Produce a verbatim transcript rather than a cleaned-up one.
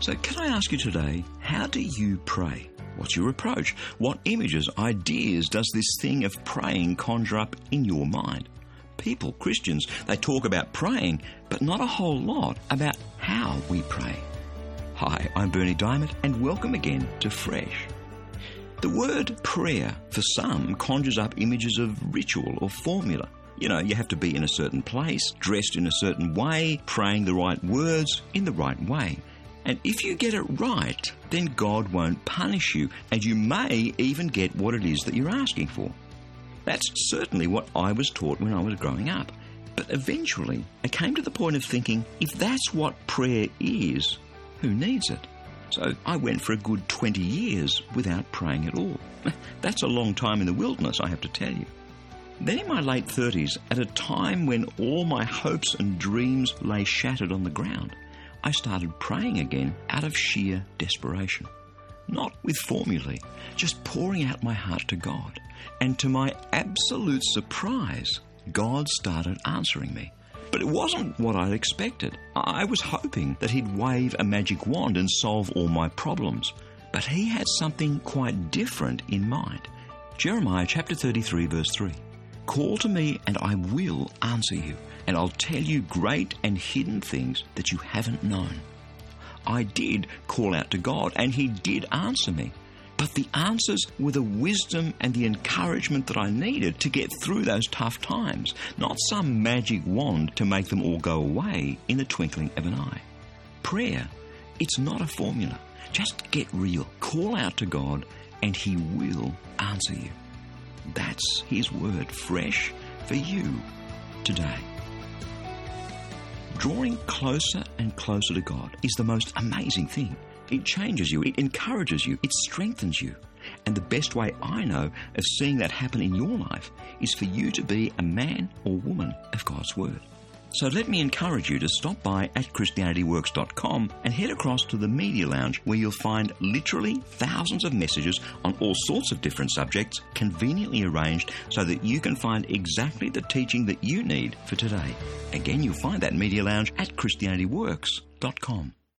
So can I ask you today, how do you pray? What's your approach? What images, ideas does this thing of praying conjure up in your mind? People, Christians, they talk about praying, but not a whole lot about how we pray. Hi, I'm Bernie Diamond, and welcome again to Fresh. The word prayer, for some, conjures up images of ritual or formula. You know, you have to be in a certain place, dressed in a certain way, praying the right words in the right way. And if you get it right, then God won't punish you, and you may even get what it is that you're asking for. That's certainly what I was taught when I was growing up. But eventually, I came to the point of thinking, if that's what prayer is, who needs it? So I went for a good twenty years without praying at all. That's a long time in the wilderness, I have to tell you. Then in my late thirties, at a time when all my hopes and dreams lay shattered on the ground, I started praying again out of sheer desperation. Not with formulae, just pouring out my heart to God. And to my absolute surprise, God started answering me. But it wasn't what I'd expected. I was hoping that he'd wave a magic wand and solve all my problems. But he had something quite different in mind. Jeremiah chapter thirty-three, verse three. Call to me and I will answer you, and I'll tell you great and hidden things that you haven't known. I did call out to God, and he did answer me. But the answers were the wisdom and the encouragement that I needed to get through those tough times, not some magic wand to make them all go away in the twinkling of an eye. Prayer, it's not a formula. Just get real. Call out to God, and he will answer you. That's his word, fresh for you today. Drawing closer and closer to God is the most amazing thing. It changes you, it encourages you, it strengthens you. And the best way I know of seeing that happen in your life is for you to be a man or woman of God's Word. So let me encourage you to stop by at Christianity Works dot com and head across to the Media Lounge, where you'll find literally thousands of messages on all sorts of different subjects, conveniently arranged so that you can find exactly the teaching that you need for today. Again, you'll find that Media Lounge at Christianity Works dot com.